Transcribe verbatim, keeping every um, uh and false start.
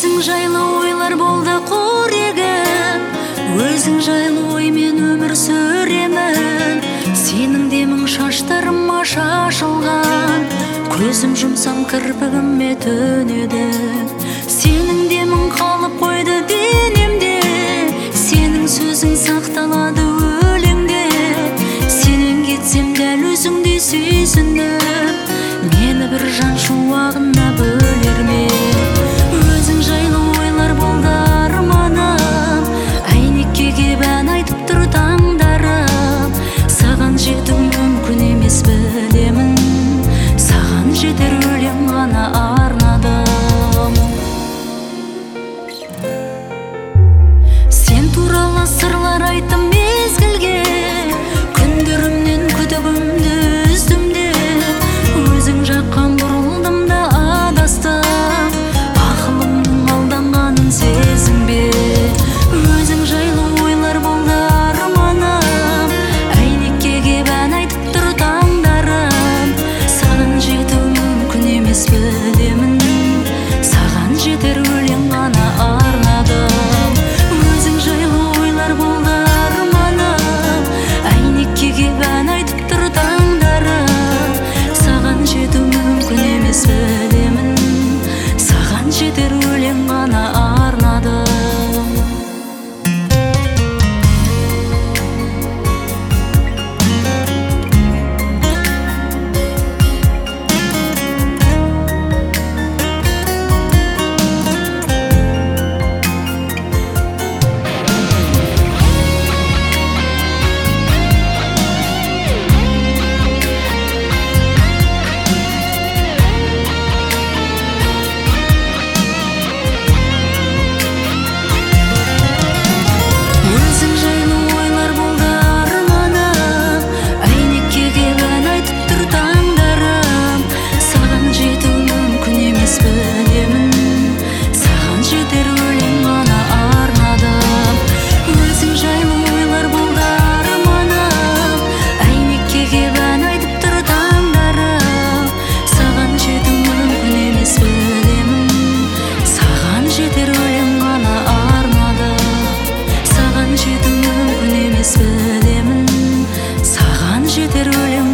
Өзің жайлы ойлар болды қорегім, өзің жайлы оймен өмір сүремін. Сенің демің шаштарыма шашылған, көзім жұмсам кірпігіме төнеді. Сенің демің қалып қойды денемде, сенің сөзің сақталады өлеңде. Сенен кетсем дәл өзіңдей сүйсініп, мені бір жан шуағына бөлер ме? Өзің жайлы ойлар болды арманым, әйнекке кеп ән айтып тұр таңдарым. Саған жету мүмкін емес білемін, саған жетер өлең ғана арнадым. Сен туралы сырлар айттым мезгілге, күндерімнен күдігімді үздім де. Өзің жаққан бұрылдым да адастым, ақылымның алданғанын сезінбе. Өзің жайлы ойлар болды арманым, әйнекке кеп ән айтып тұр таңдарым. Саған жету мүмкін емес білемін, саған жетер өлең ғана арнадым. Өзің жайлы ойлар болды арманым, әйнекке кеп ән айтып тұр таңдарым. Саған жету мүмкін емес білемін, саған жетер өлең ғана арнадым. Өзің жайлы ойлар болды арманым, әйнекке кеп ән айтып тұр таңдарым. Саған жету мүмкін емес білемін, саған жетер өлең ғана арнадым. Өзің жайлы ойлар болды арманым, әйнекке кеп ән айтып тұр таңдарым. Саған жету мүмкін емес білемін, саған жетер өлең ғана арнадым. Саған жету мүмкін емес білемін, саған жетер өлең